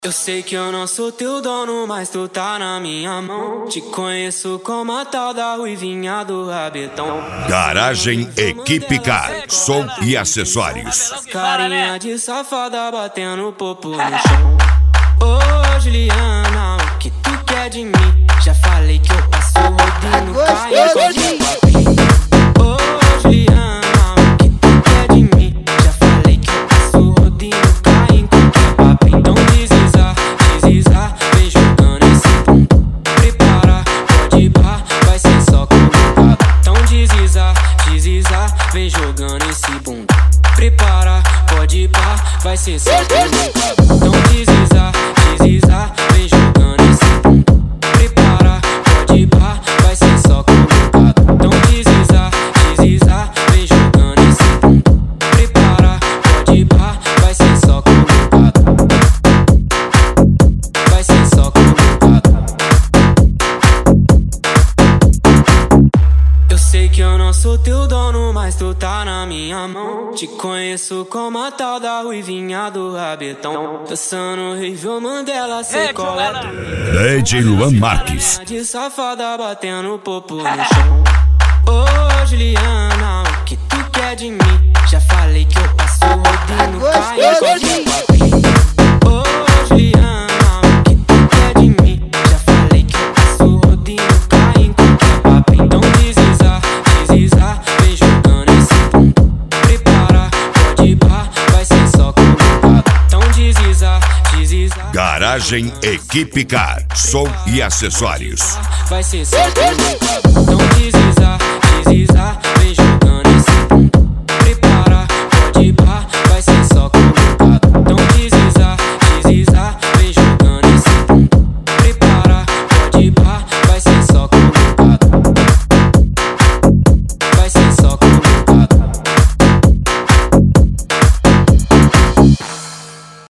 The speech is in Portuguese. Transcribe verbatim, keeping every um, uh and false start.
Eu sei que eu não sou teu dono, mas tu tá na minha mão. Te conheço como a tal da ruivinha do rabetão. Garagem Equipe Car, som e acessórios. Carinha de safada batendo popo no chão. Ô Juliana, o que tu quer de mim? Já falei que eu passo rodinho, caio de papinho. Ô Juliana, o que tu quer de mim? Já falei que eu passo rodinho, caio em qualquer papinho. Então deslizar, deslizar, vem jogando esse pum. Prepara, pode ir pá, vai ser só colocado. Então deslizar, deslizar, vem jogando esse bum. Prepara, pode ir pá, vai ser só colocado. Então deslizar, deslizar, vem jogando esse pum. Prepara, pode ir pá, vai ser só colocado. Então deslizar, deslizar, vem jogando esse pum. Prepara, pode ir pá, vai ser só colocado. Vai ser só colocado. Eu sei que eu não sou teu dono, mas tu tá na minha mão. Te conheço como a tal da ruivinha do rabetão. Dançando Rivel Mandela, sei qual é tu. D J Luan Marques. De safada batendo popo no chão. Ô Juliana, o que tu quer de mim? Já falei que eu passo rodinho, caio qualquer papinho. Ô Juliana, o que tu quer de mim? Já falei que eu passo rodinho, caio em qualquer papinho. Então deslizar, deslizar, vem jogando esse pum. Prepara, pode ir pá, vai ser só colocado. Então deslizar, deslizar. Garagem Equipe Car, som e acessórios. Vai ser só colocado. Então deslizar, deslizar, vem jogando esse pum. Prepara, pode ir pá, vai ser só colocado.